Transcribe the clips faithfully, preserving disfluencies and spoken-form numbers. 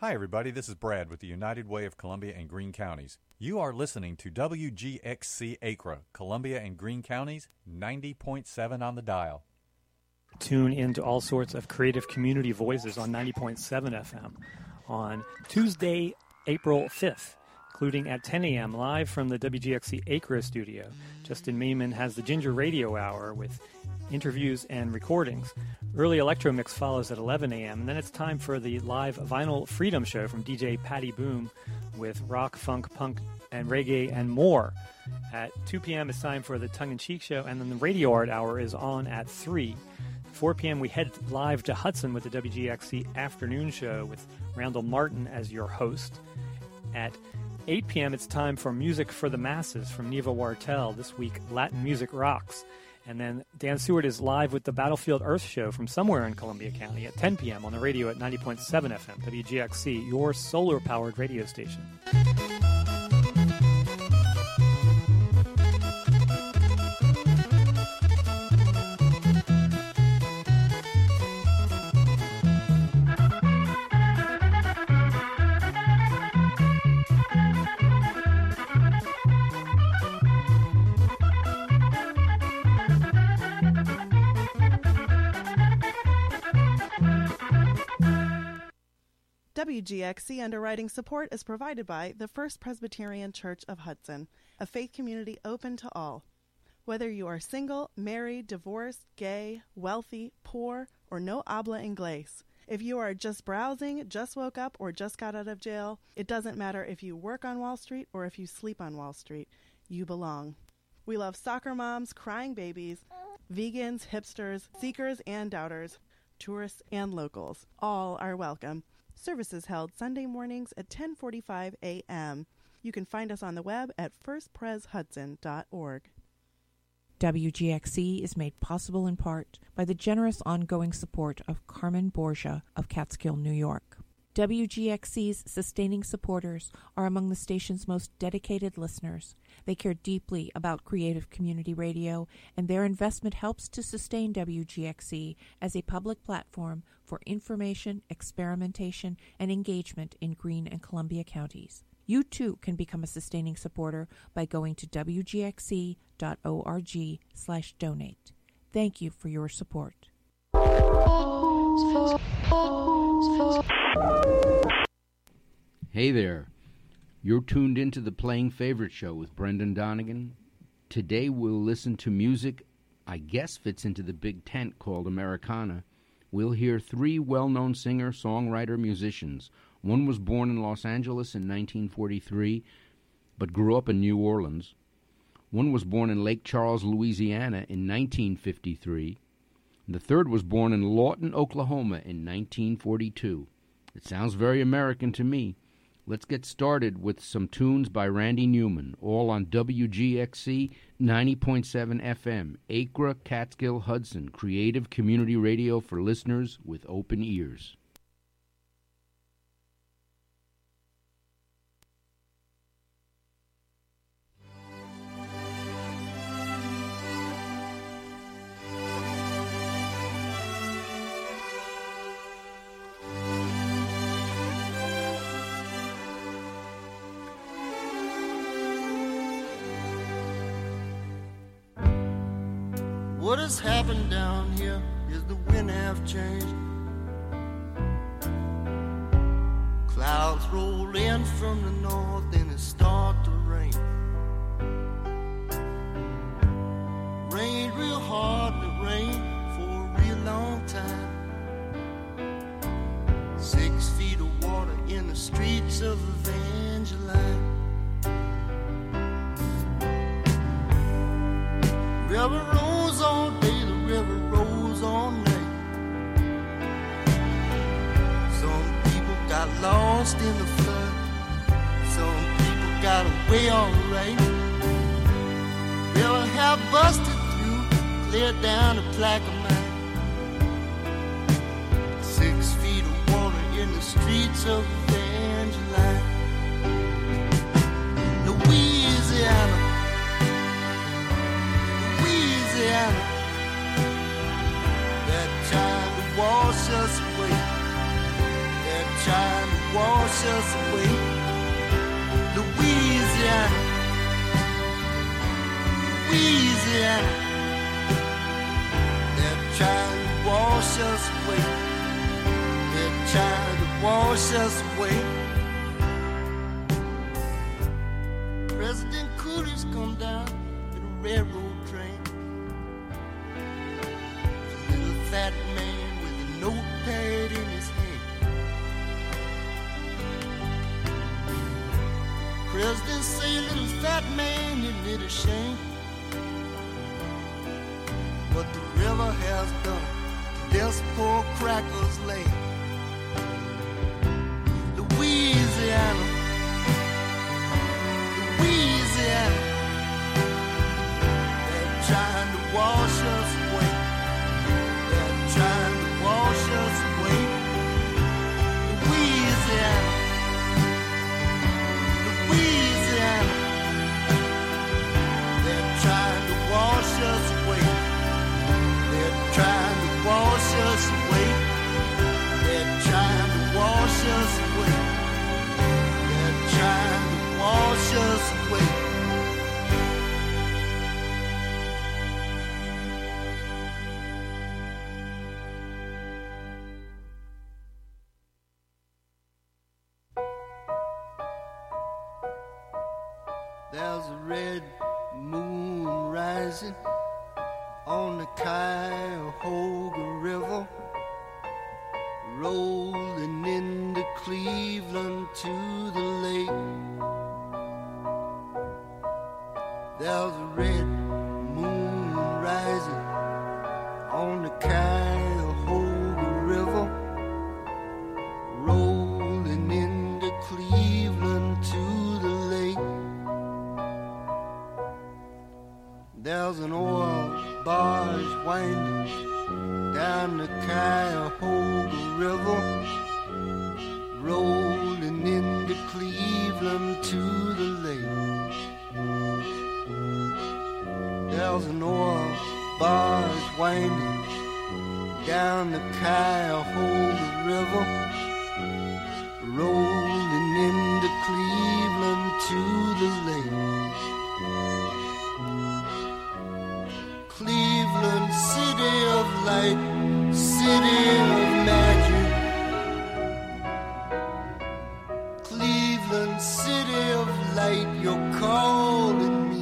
Hi, everybody. This is Brad with the United Way of Columbia and Greene Counties. You are listening to W G X C Acra, Columbia and Greene Counties, ninety point seven on the dial. Tune into all sorts of creative community voices on ninety point seven F M on Tuesday, April fifth, including at ten a.m. live from the W G X C Acra studio. Justin Maiman has the Ginger Radio Hour with interviews and recordings. Early Electro Mix follows at eleven a.m., and then it's time for the live Vinyl Freedom Show from D J Patty Boom with rock, funk, punk, and reggae and more. At two p.m. it's time for the Tongue and Cheek Show, and then the Radio Art Hour is on at three. four p.m. we head live to Hudson with the W G X C Afternoon Show with Randall Martin as your host. At eight p.m. it's time for Music for the Masses from Neva Wartel. This week, Latin Music Rocks. And then Dan Seward is live with the Battlefield Earth Show from somewhere in Columbia County at ten p.m. on the radio at ninety point seven F M, W G X C, your solar-powered radio station. W G X C underwriting support is provided by the First Presbyterian Church of Hudson, a faith community open to all. Whether you are single, married, divorced, gay, wealthy, poor, or no habla inglés, if you are just browsing, just woke up, or just got out of jail, it doesn't matter if you work on Wall Street or if you sleep on Wall Street. You belong. We love soccer moms, crying babies, vegans, hipsters, seekers and doubters, tourists and locals. All are welcome. Services held Sunday mornings at ten forty-five a.m. You can find us on the web at first pres hudson dot org. W G X C is made possible in part by the generous ongoing support of Carmen Borgia of Catskill, New York. W G X C's sustaining supporters are among the station's most dedicated listeners. They care deeply about creative community radio, and their investment helps to sustain W G X C as a public platform for information, experimentation, and engagement in Greene and Columbia counties. You too can become a sustaining supporter by going to w g x c dot org slash donate. Thank you for your support. Hey there. You're tuned into the Playing Favorite Show with Brendan Donegan. Today we'll listen to music I guess fits into the big tent called Americana. We'll hear three well-known singer, songwriter, musicians. One was born in Los Angeles in nineteen forty-three, but grew up in New Orleans. One was born in Lake Charles, Louisiana in nineteen fifty-three. And the third was born in Lawton, Oklahoma in nineteen forty-two. It sounds very American to me. Let's get started with some tunes by Randy Newman, all on W G X C ninety point seven F M, Acra, Catskill, Hudson, creative community radio for listeners with open ears. What has happened down here is the wind have changed. Clouds roll in from the north and it start to rain. Rained real hard and it rained for a real long time. Six feet of water in the streets of Evangeline. River rolls all day, the river rolls all night. Some people got lost in the flood. Some people got away all right. River have busted through, cleared down the Plaquemine. Six feet of water in the streets of Evangeline. Louisiana, Louisiana, they're trying to wash us away. They're trying to wash us away. Louisiana, Louisiana, they're trying to wash us away. They're trying to wash us away. President Coolidge come down in a railroad train. A little fat man with a notepad in his hand. President say, little fat man, isn't it a shame what the river has done to this poor cracker's land? Louisiana, Louisiana, they're trying to wash us away. They're trying to wash us away. Louisiana, Louisiana, they're trying to wash us away. They're trying to wash us away. They're trying to wash us away. They're trying to wash us away. There's a red moon rising on the Cuyahoga River, rolling into Cleveland to the lake. There's a red moon rising on the Cuyahoga River, rolling into Cleveland to the lake. There's an oil barge winding down the Cuyahoga River, rolling into Cleveland to the lake. There's an oil barge winding down the Cuyahoga River, rolling into Cleveland to the lake. Cleveland, city of light, city of magic. Cleveland, city of light, you're calling me.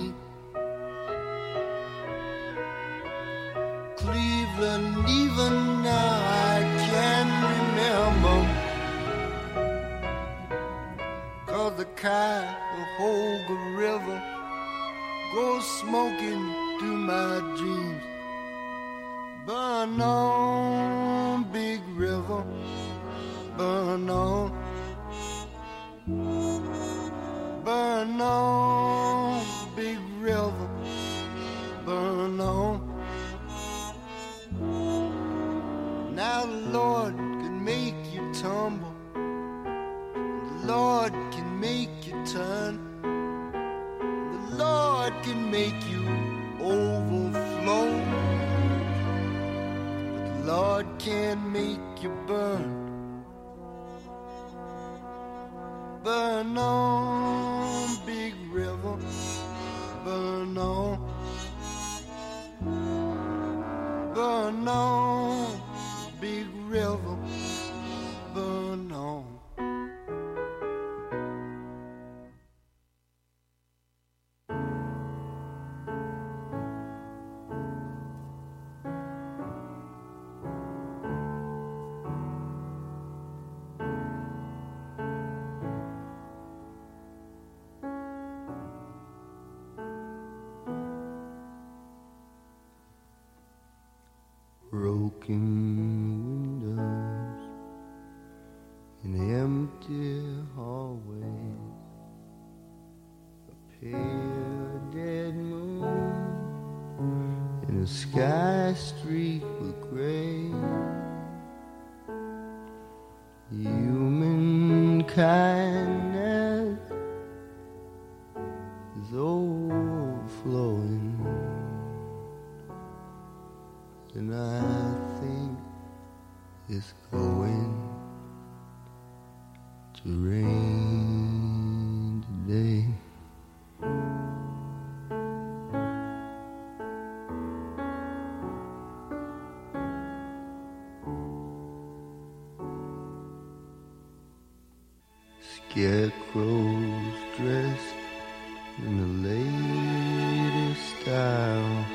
Cleveland, even now I can remember, 'cause the Cuyahoga River goes smoking through my dreams. Burn on, big river, burn on. Burn on, big river, burn on. Now the Lord can make you tumble, the Lord can make you turn, the Lord can make you overflow, but the Lord can't make you burn. Burn on, big river, burn on. Burn on, big river, burn on. Broken windows in empty hallways, a pale dead moon in a sky streaked with gray. Human kindness is overflowing, and I think it's going to rain. Scarecrows dressed in the latest styles,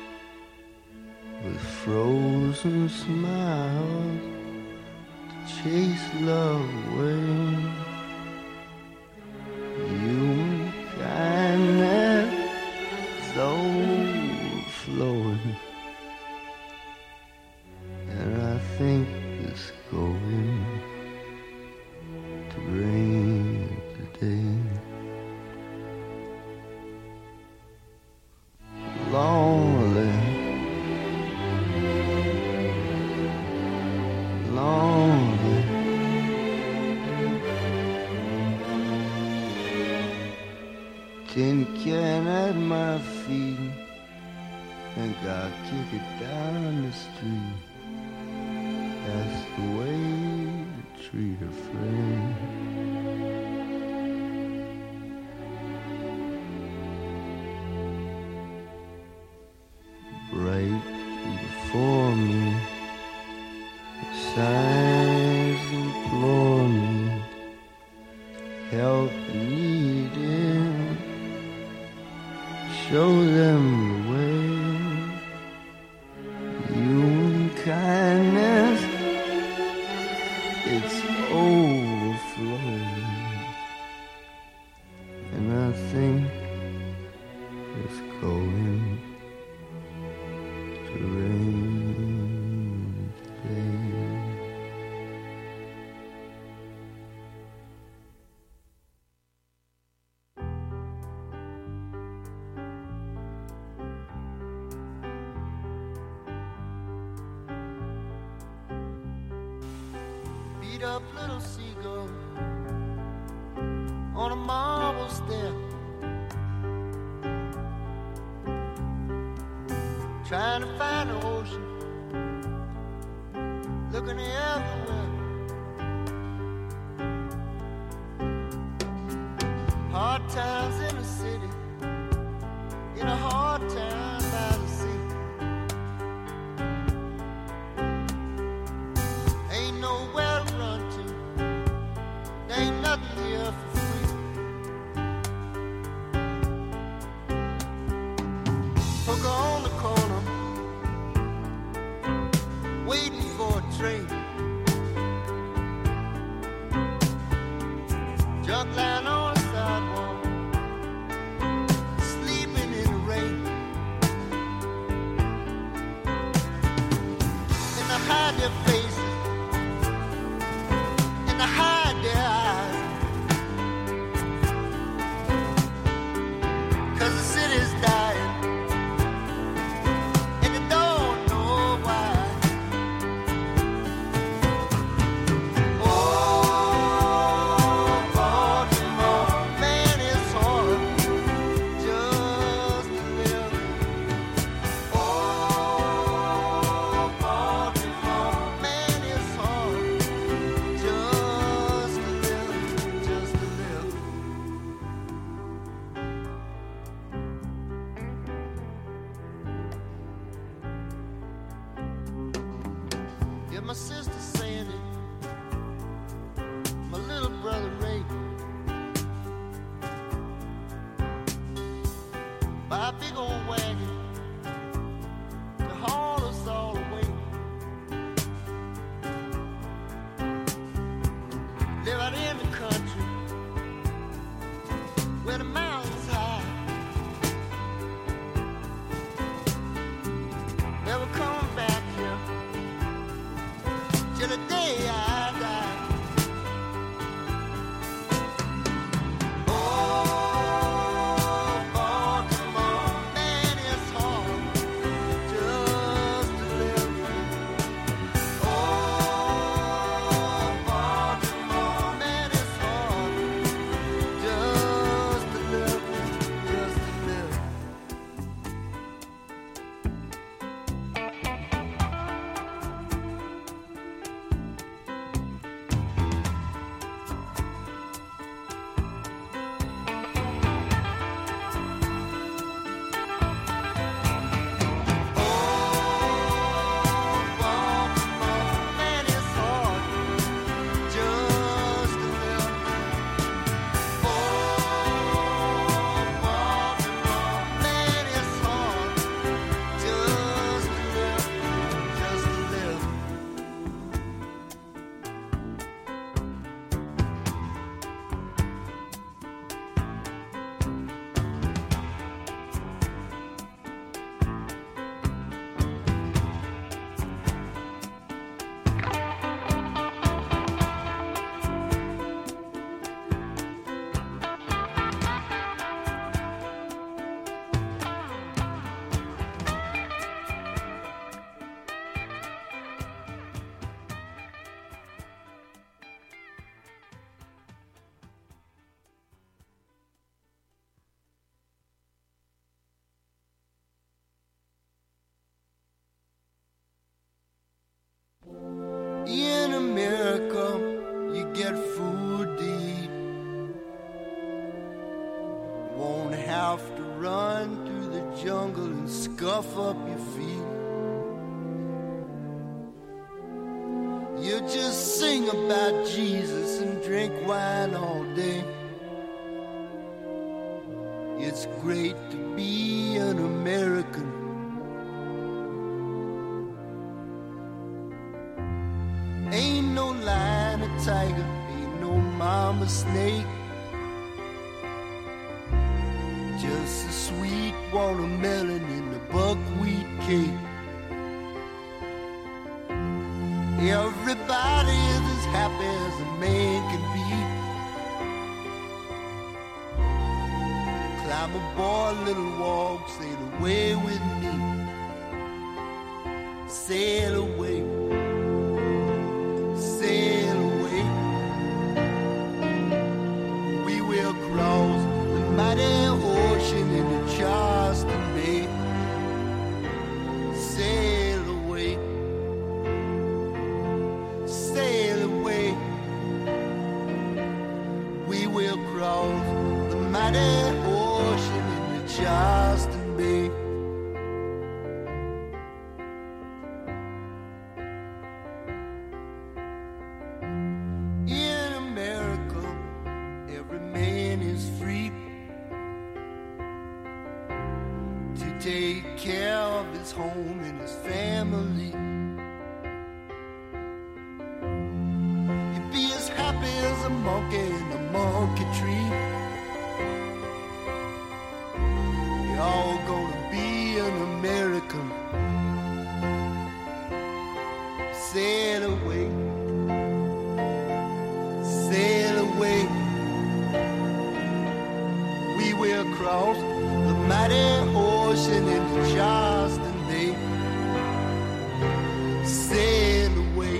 with frozen smiles to chase love away. Human kindness is overflowing, and I think it's going to rain today. Lonely, lonely, tin can at my feet, and God kick it down the street. That's the way to treat a friend. Right before me, the signs implore me, help needed, show them the way. Human kindness, it's overflowing, and I think it's going to rain today. Beat up little seagull on a marble step, trying to find the ocean, looking everywhere. Hard times in the city, in a hard time by the sea. Ain't nowhere to run to, there ain't nothing here for free. Hooker on the corner, waiting for a train. Junk lying on the sidewalk, sleeping in the rain. And they hide their faces, and they hide their eyes, 'cause the city's dying, and they don't know why. Oh, Baltimore, man, it's hard just to live. Oh, Baltimore, man, it's hard just to live, just to live. Yeah, my sister saying it, my little brother Ray, by a big old wagon to haul us all away. Live out in the country where the mountains high. Never coming back here till the day I die. Oh, Baltimore, run through the jungle and scuff up your feet. You just sing about Jesus and drink wine all day. It's great to be an American. Ain't no lion or tiger, ain't no mama snake. Just a sweet watermelon in the buckwheat cake. Everybody is as happy as a man can be. Climb aboard, little walk, sail away with me. Sail away, sail away. We will cross the mighty ocean into Charleston Bay. Sail away, sail away. We will cross the mighty ocean into Charleston Bay. In America, every man is free to take care of his home and his family. You'd be as happy as a monkey in a monkey tree. You're all gonna be an American. Sail away, sail away. We will cross the mighty ocean into Charleston Bay. Sail away,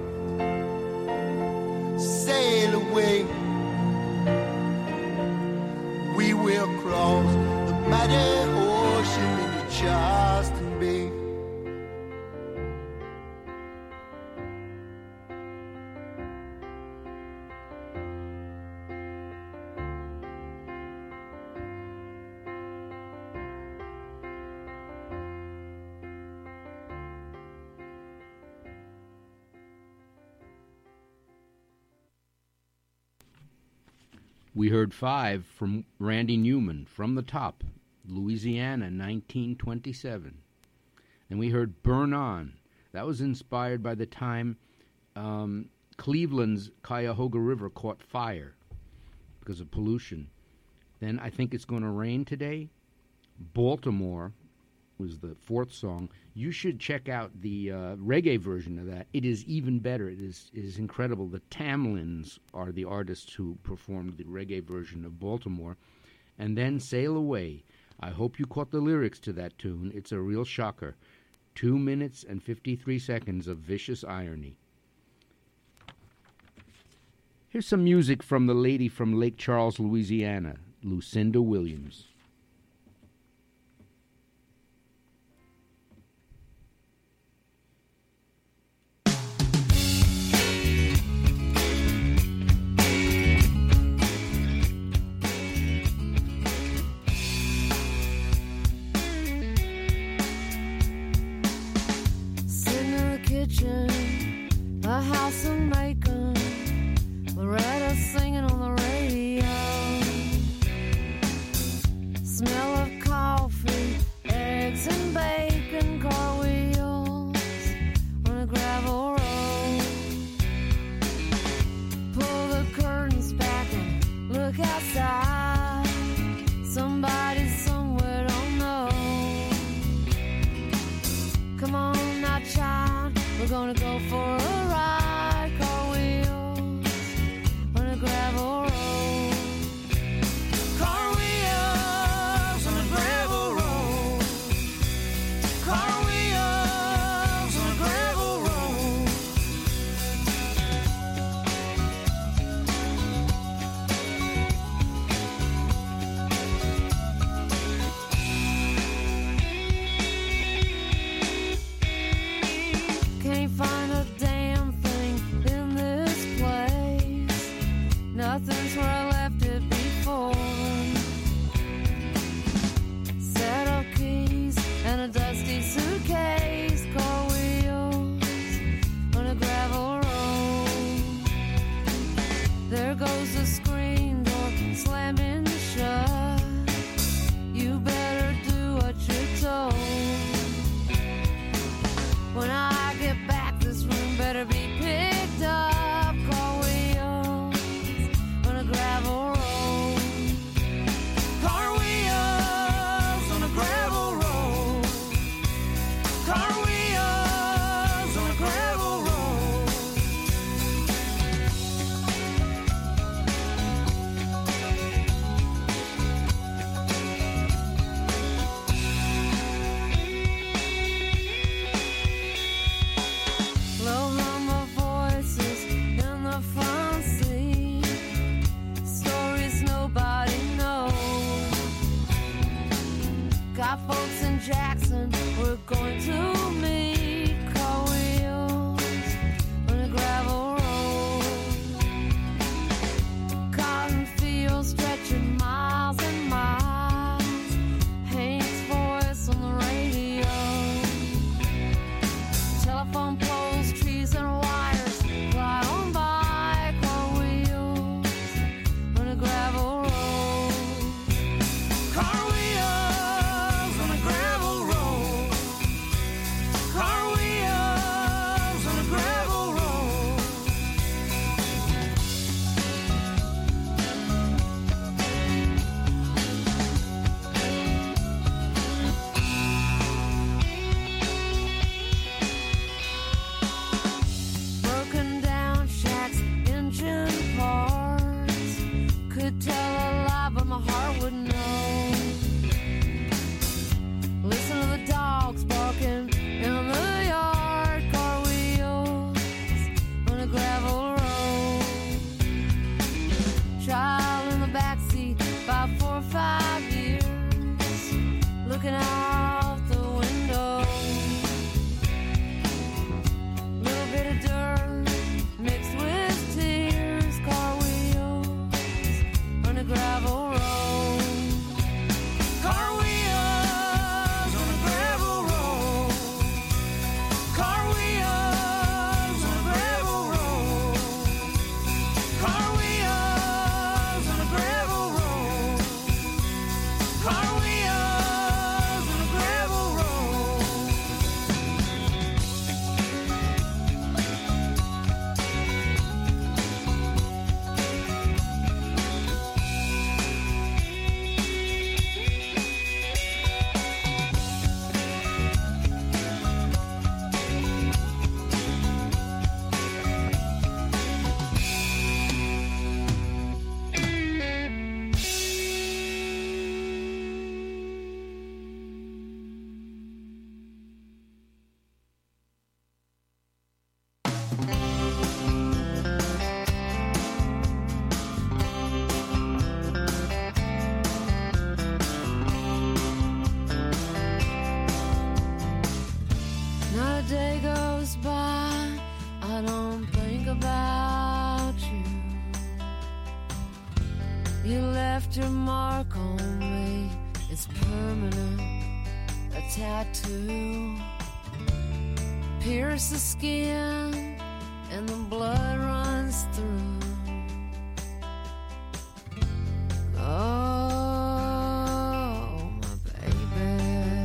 sail away. We will cross the mighty ocean into Charleston Bay. We heard Five from Randy Newman, From the Top, Louisiana, nineteen twenty-seven. And we heard Burn On. That was inspired by the time um, Cleveland's Cuyahoga River caught fire because of pollution. Then I Think It's Gonna Rain Today. Baltimore was the fourth song. You should check out the uh, reggae version of that. It is even better. It is, it is incredible. The Tamlins are the artists who performed the reggae version of Baltimore. And then Sail Away. I hope you caught the lyrics to that tune. It's a real shocker. Two minutes and fifty-three seconds of vicious irony. Here's some music from the lady from Lake Charles, Louisiana, Lucinda Williams. A house of Macon, Loretta singing on the radio. Smell of coffee, eggs and bacon, car wheels on a gravel road. Pull the curtains back and look outside. Somebody somewhere don't know. Come on now, child, we're gonna go for a ride, car wheels on a gravel road. Car wheels on a gravel road. Car wheels on a gravel road. Can't find a damn got folks in Jackson. We're going to meet car wheels on a gravel road. Cotton fields stretching miles and miles. Hank's voice on the radio. Telephone poles, trees and wires fly on by. Car wheels on a gravel road. Car wheels on a gravel road. Car wheels on a gravel road. Broken down shacks, engine parts. Could tell a lie, but my heart would know. Listen to the dogs barking in the yard. Car wheels on a gravel road. Child in the backseat, about four or five years, looking out the window. Little bit of dirt mixed with tears. Car wheels on a gravel road. Car wheels on a gravel road. Car wheels on a gravel road. Car wheels on a gravel road. Car wheels on a gravel road. Not a day goes by, I don't think about you. You left your mark on me, it's permanent, a tattoo. Pierce the skin and the blood runs through. Oh, my baby.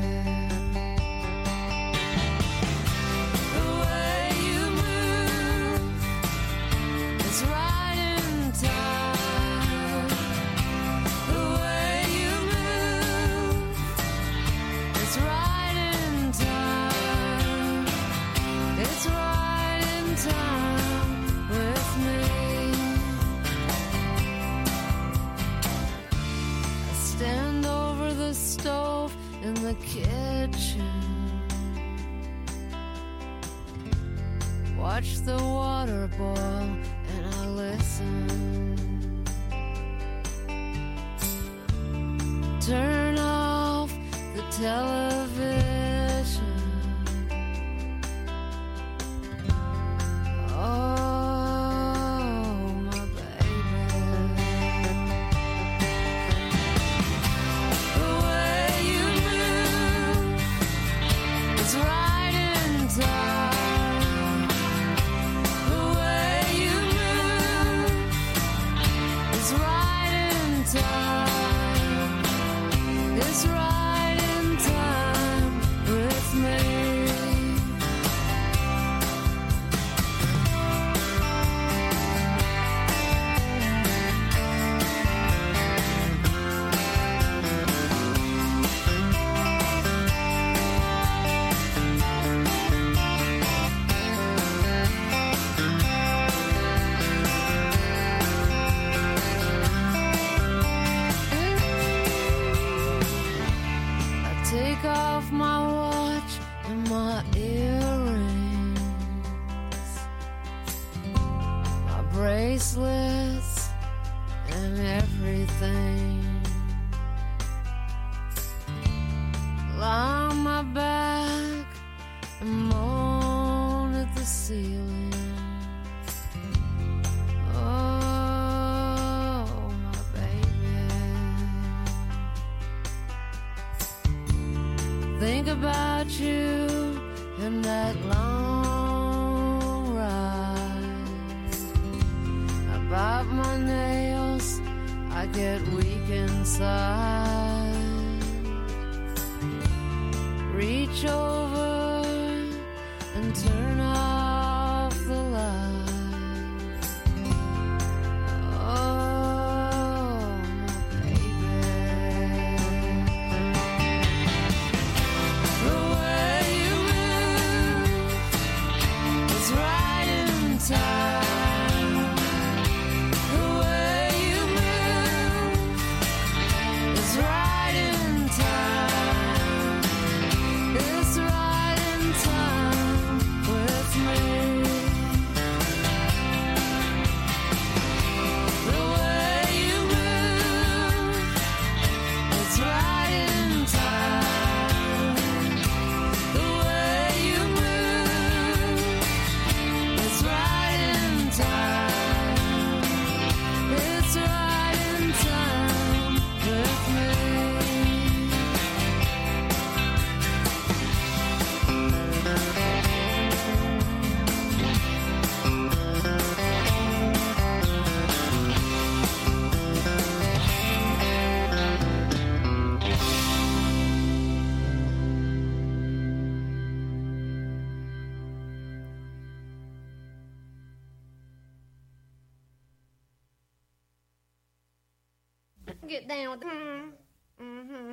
The way you move is right in time. The way you move is right in time. It's right in time with me. I stand over the stove in the kitchen. Watch the water boil and I listen. Turn off the television. Oh, my baby. The way you move is right in time. The way you move is right in time. It's right in time with me. I take off my watch and my earrings, my bracelets and everything. ceiling. Oh, my baby. Think about you and that long ride. I bite my nails, I get weak inside. Reach over and turn off the light. Oh, my baby. The way you move is right in time. The way you move is right in time. It's right in time with me. The way you move, it's right in time. The way you move, it's right in time. It's right in time with me. Get down with the mm-hmm.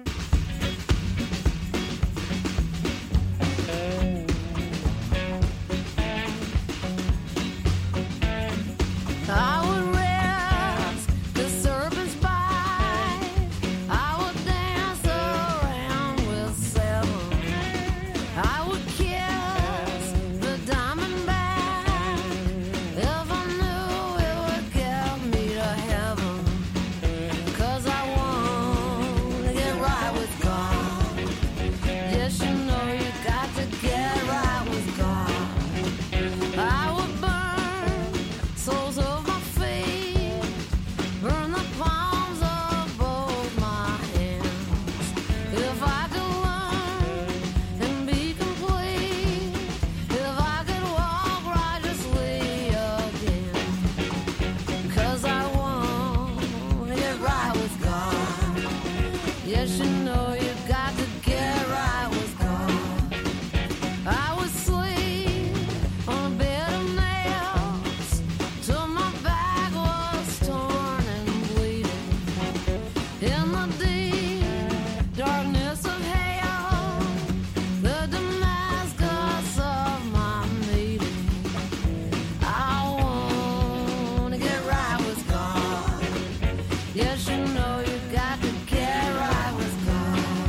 I would risk the serpent's bite. I would dance around with seven. I would kiss the diamond back if I knew it would get me to heaven. 'Cause I want to get right with God. Yes, you know you got to get right with God. I would burn soles of my feet, burn the palms of both my hands. If I could learn and be complete, if I could walk righteously again. 'Cause I want to get right with God. Yes, you know you got to get right with God. I would sleep on a bed of nails till my back was torn and bleeding. In the deep darkness of hell, the Damascus of my meeting. I want to get right with God. Yes, you know you got to get right with God.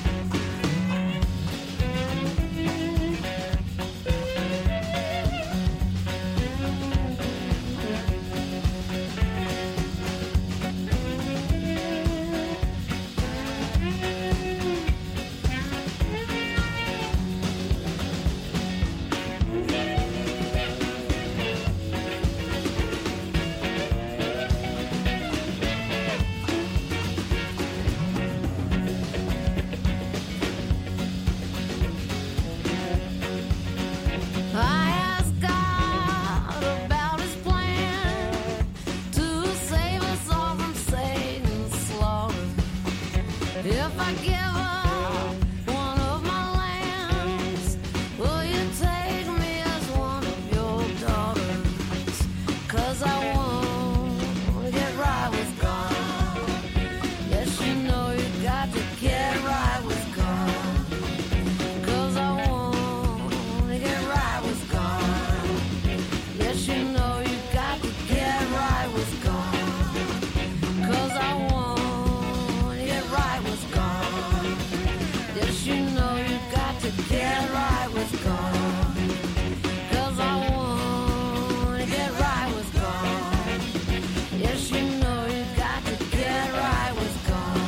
I asked God about his plan to save us all from Satan's slaughter. If I give up one of my lambs, will you take me as one of your daughters? 'Cause I want to get right with God. Yes, you know you got to get right with God. 'Cause I want to get right with God. Yes, you know you got to get right with God. 'Cause I want to get right with God. Yes, you know you got to get right with God. 'Cause I want to get right with God. Yes, you know you got to get right with God.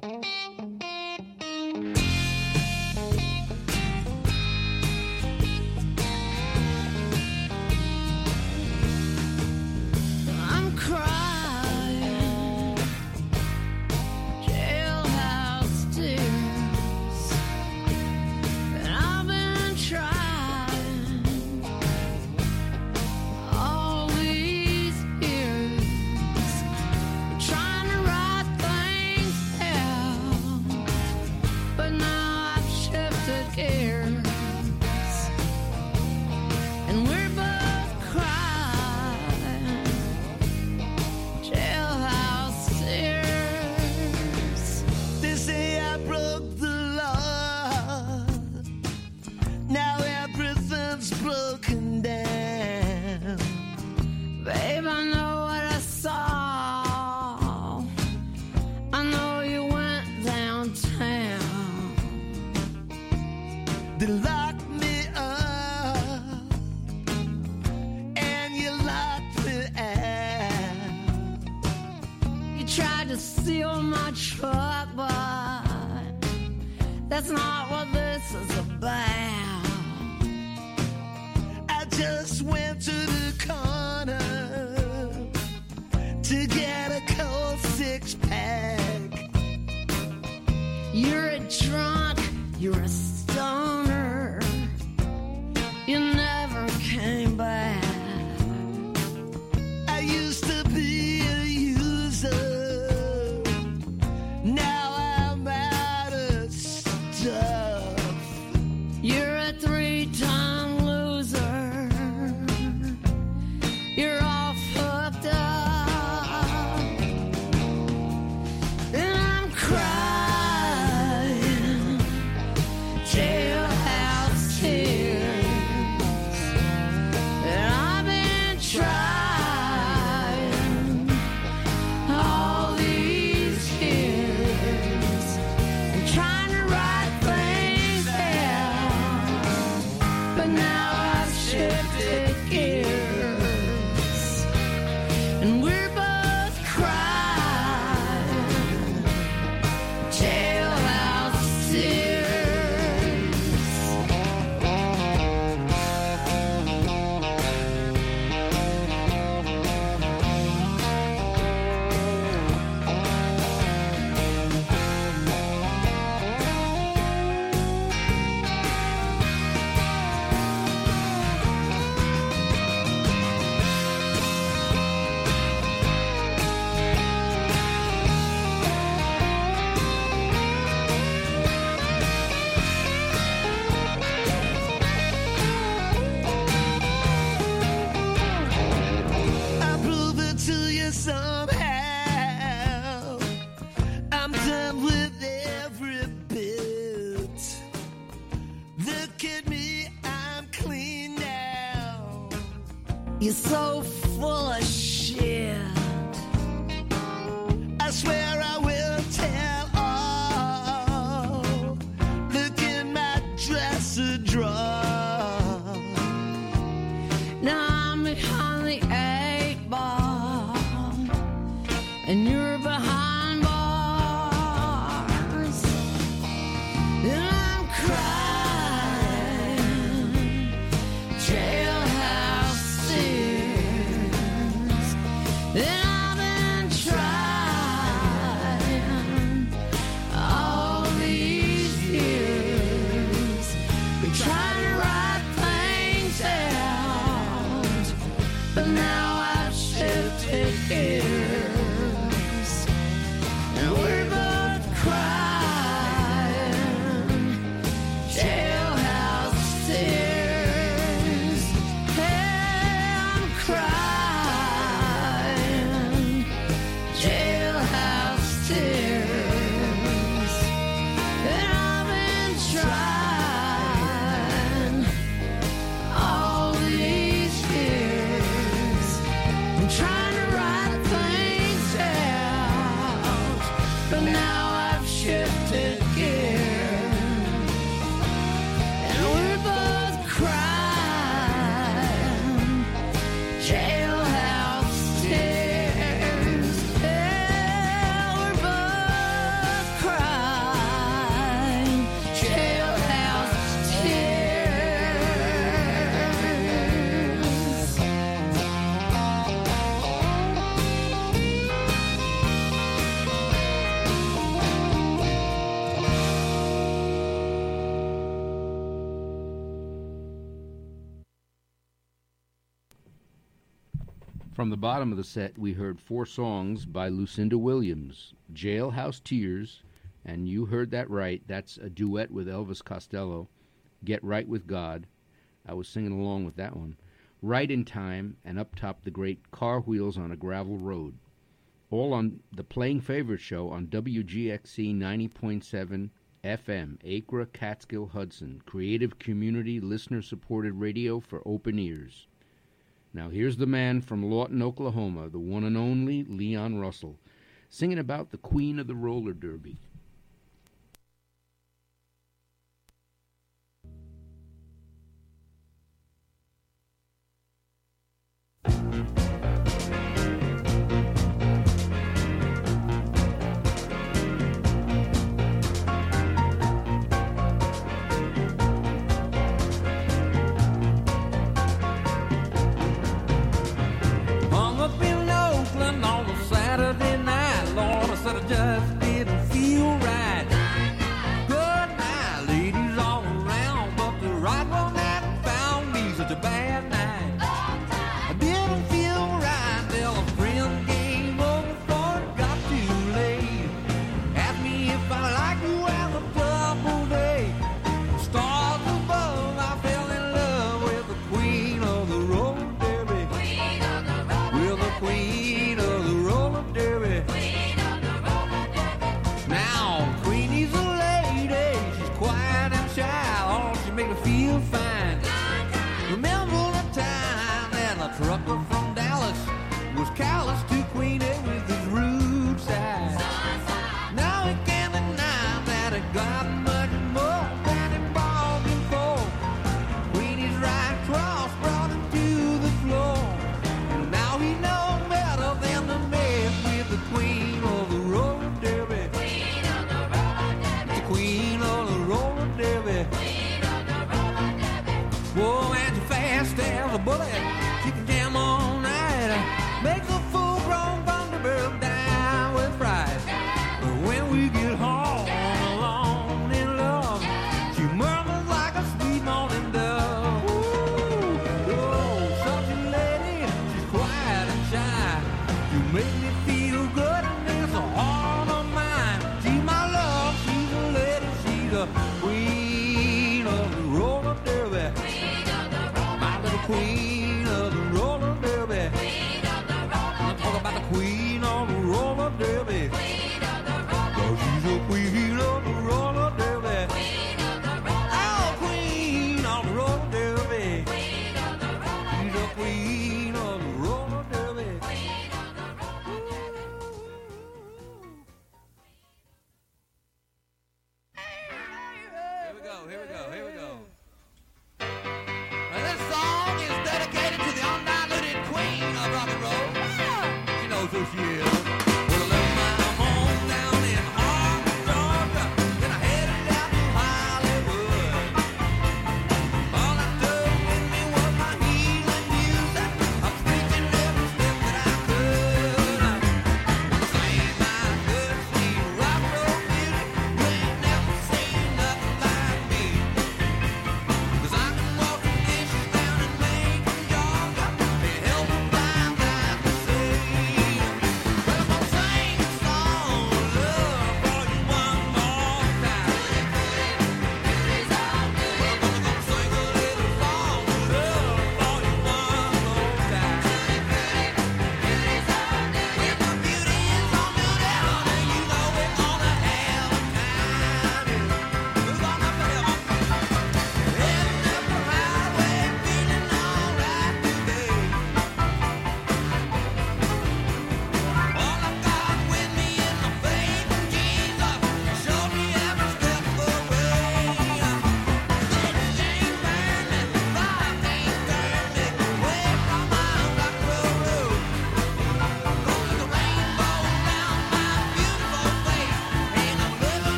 I'm crying, jailhouse tears, and I've been trying all these years, trying to write things out, but now I've shifted gears, and we're both crying jailhouse tears. They say I broke the law. Now everything's broken down. Babe, I know what I saw. I know you went downtown. They locked me up, and you locked me out. You tried to steal my truck, but that's not what this is about. I just went to the corner to get a cold six pack. You're a drunk, you're a stoner. You never came back. I used to be a user. Now I'm out of stuff. You're a three-time loser. You're all fucked up. And I'm crying jailhouse tears. And I've been trying all these years and trying to write things out, but now I've shifted gears, and we're both crying jailhouse tears. I prove it to you somehow. I'm done with every bit. Look at me, I'm clean now. You're so full of shit. I swear I will tell all. Look in my dresser drawer. Now I'm behind the eight ball, and you're behind bars, and I'm crying jailhouse tears. From the bottom of the set, we heard four songs by Lucinda Williams, Jailhouse Tears, and you heard that right, that's a duet with Elvis Costello, Get Right With God. I was singing along with that one. Right in Time, and up top the great Car Wheels on a Gravel Road. All on the Playing Favorite Show on W G X C ninety point seven F M, Acre, Catskill, Hudson. Creative community, listener-supported radio for open ears. Now here's the man from Lawton, Oklahoma, the one and only Leon Russell, singing about the Queen of the Roller Derby. Hey,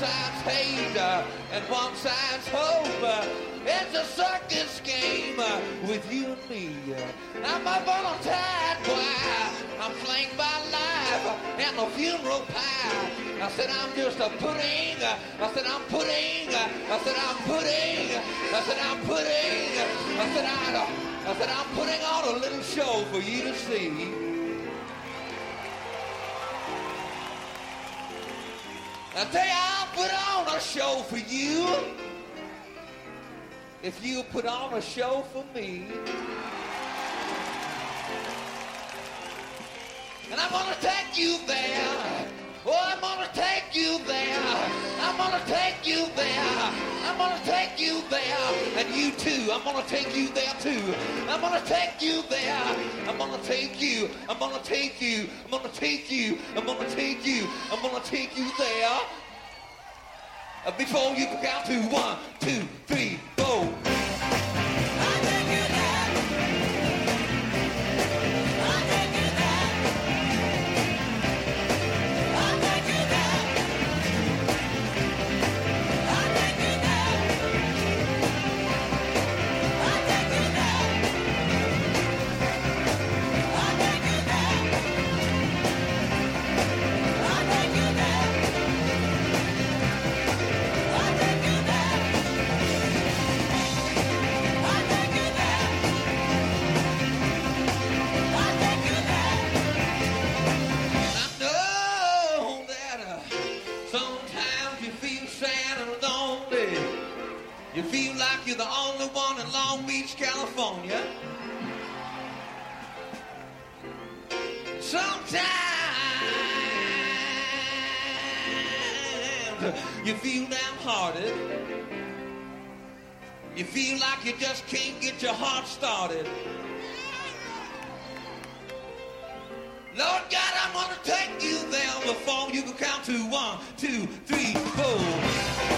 side's hate uh, and one side's hope. Uh, it's a circus game uh, with you and me. Uh, I'm up on a tide choir. I'm flanked by life and the funeral pie. I said I'm just a pudding. Uh, I said I'm pudding. Uh, I said I'm pudding. I said I'm pudding. I said I, I said I'm putting on a little show for you to see. I tell you, I'll put on a show for you if you put on a show for me. And I'm gonna take you there. Oh, I'm gonna take you there. I'm gonna take you there. I'm gonna take you there. And you too. I'm gonna take you there too. I'm gonna take you there. I'm gonna take you. I'm gonna take you. I'm gonna take you. I'm gonna take you. I'm gonna take you there. Uh, Before you can count to one, two, three, four. You feel like you're the only one in Long Beach, California. Sometimes you feel downhearted. You feel like you just can't get your heart started. Lord God, I'm gonna take you there before you can count to one, two, three, four.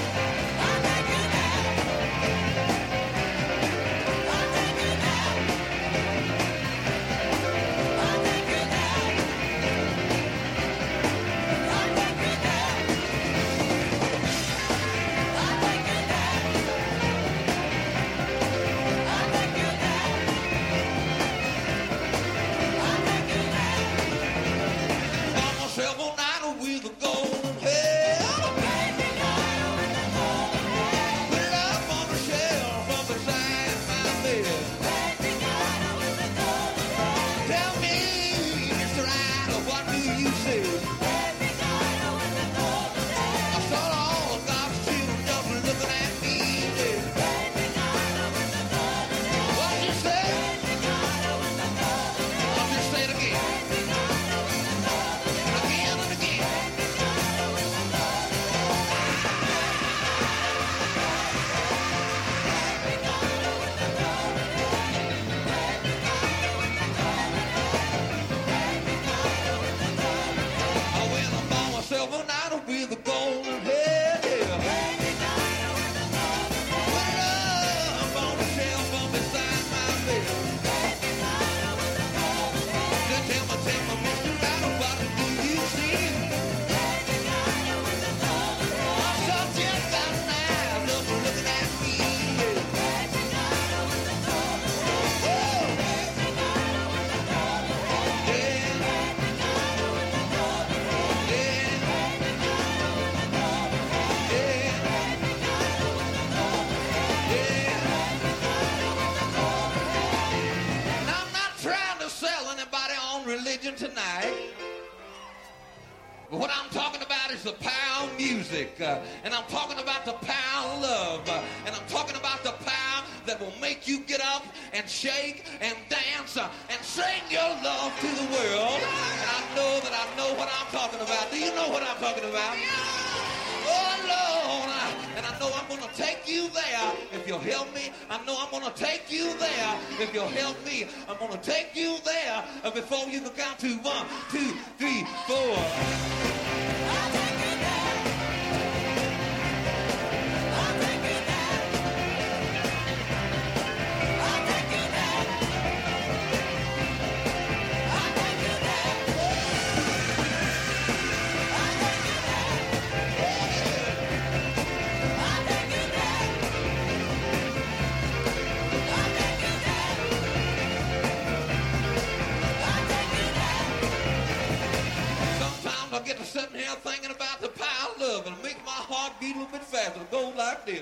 Tonight, but what I'm talking about is the power of music, uh, and I'm talking about the power of love, uh, and I'm talking about the power that will make you get up and shake and dance uh, and sing your love to the world. And I know that I know what I'm talking about. Do you know what I'm talking about? Oh, Lord, and I know I'm going to take you there if you'll help me. I know I'm going to take you there if you'll help me. I'm going to take you there before you can count to one, two, three, four. I'll take you there. I'll take you there. I'll take you there. I'll take you there. I'll take you there. heartbeat a little bit faster. It goes like this.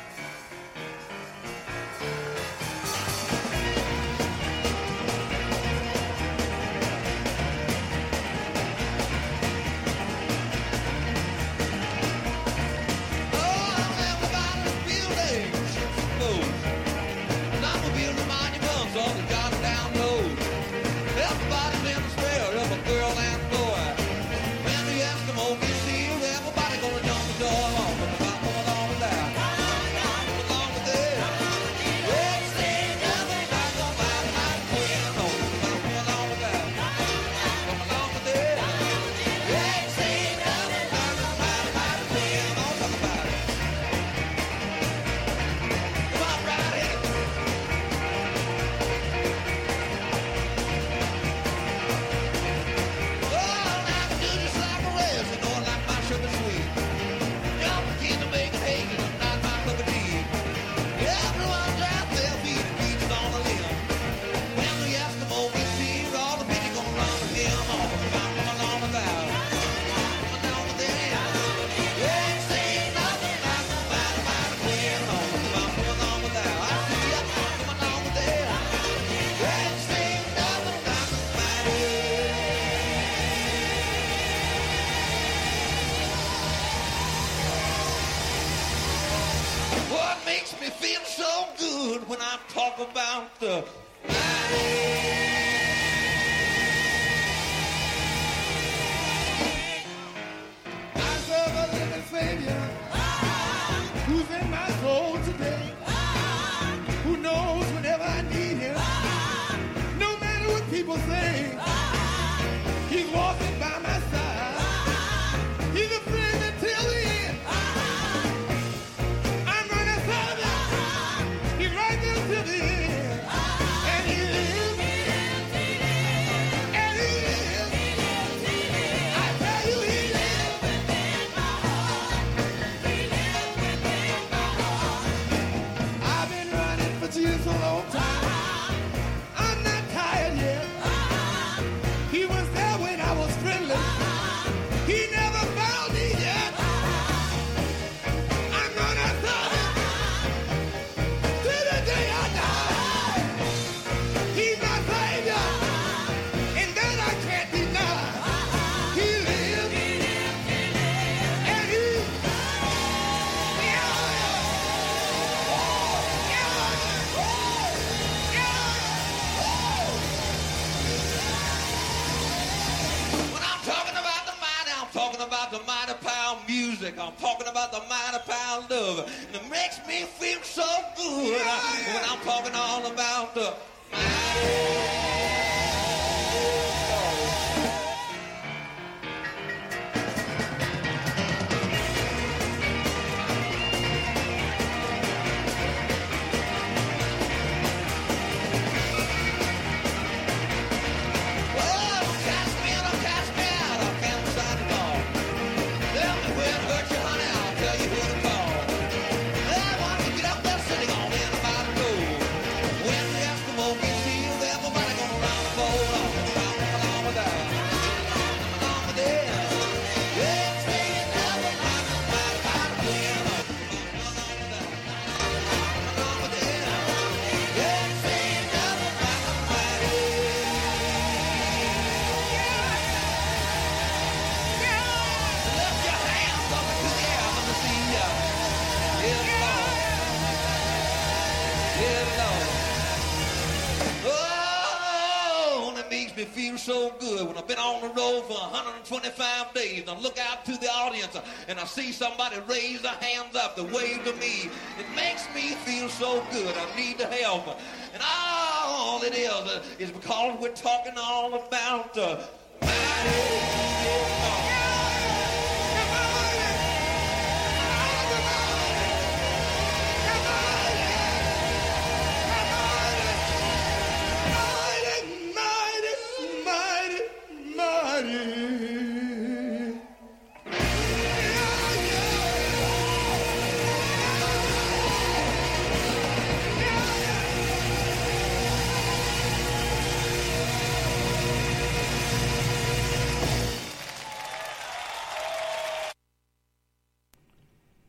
When I talk about the I serve a living Savior who's in my soul today, who knows whenever I need him, no matter what people say, he's walking by my side, he's a friend until the end. I'm gonna serve him, he's right there till the end, and he lives, and he lives, I tell you he lives within my heart, he lives within my heart. I've been running for Jesus a long time, I'm not tired yet, he was there when I was friendly, he never found me yet, I'm gonna serve him till the day I die. He's my Savior, and that I can't deny. He lives, and he, when I'm talking about the mighty, I'm talking about the mighty power music. I'm talking about the mighty power love. And it makes me feel so good when I'm talking all about the well, catch me and I'll catch me out. I can't decide it all. Tell me where it hurts you, honey. I'll tell you who to call. Well, once you get up there sitting on anybody's road, when the Eskimo gets here, everybody gonna round the boat off and round them along with that. Along with them. Yeah, singing never mind the mighty, mighty queen. Along with that. Along with them. Yeah, singing never mind the mighty. Lift your hands up into the air, let me see ya. Yeah, Lord. Yeah, Lord. Oh, and it makes me feel so good when I've been on the road for one hundred twenty-five days and I look out to the audience and I see somebody raise their hands up to wave to me. It makes me feel so good. I need the help. And all it is uh, is because we're talking all about the mighty. Mighty, mighty, mighty.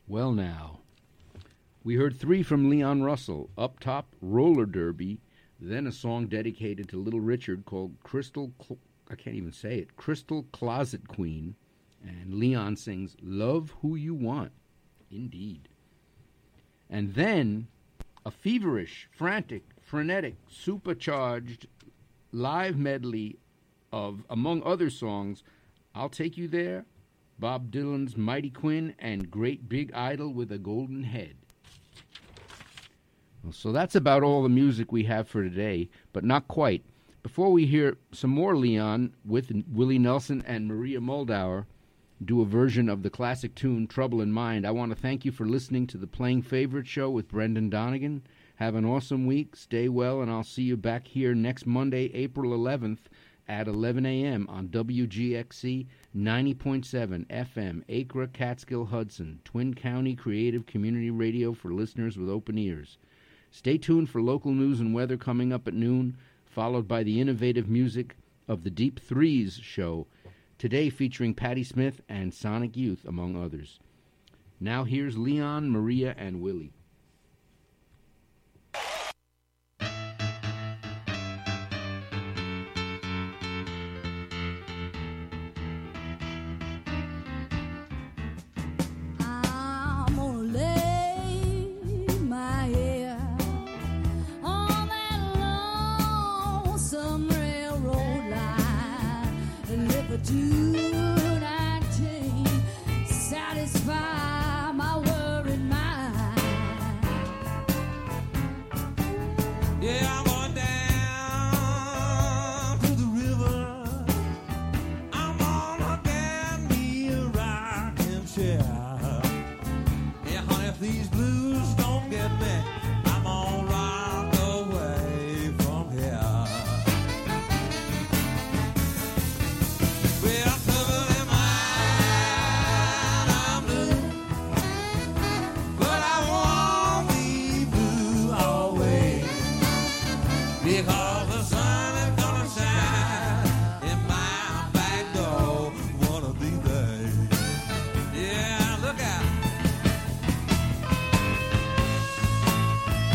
Well, now, we heard three from Leon Russell, Up Top, Roller Derby, then a song dedicated to Little Richard called Crystal, Cl- I can't even say it, Crystal Closet Queen, and Leon sings Love Who You Want, indeed. And then a feverish, frantic, frenetic, supercharged live medley of, among other songs, I'll Take You There, Bob Dylan's Mighty Quinn, and Great Big Idol with a Golden Head. Well, so that's about all the music we have for today, but not quite. Before we hear some more Leon with Willie Nelson and Maria Moldauer do a version of the classic tune Trouble in Mind, I want to thank you for listening to the Playing Favorite Show with Brendan Donegan. Have an awesome week, stay well, and I'll see you back here next Monday, April eleventh, at eleven a.m. on W G X C ninety point seven F M, Acra, Catskill, Hudson, Twin County Creative Community Radio for listeners with open ears. Stay tuned for local news and weather coming up at noon, followed by the innovative music of the Deep Threes show, today featuring Patti Smith and Sonic Youth, among others. Now here's Leon, Maria, and Willie. Satisfy my worried mind. Yeah, I'm going down to the river. I'm gonna damn me a rocking chair. Yeah, honey, please.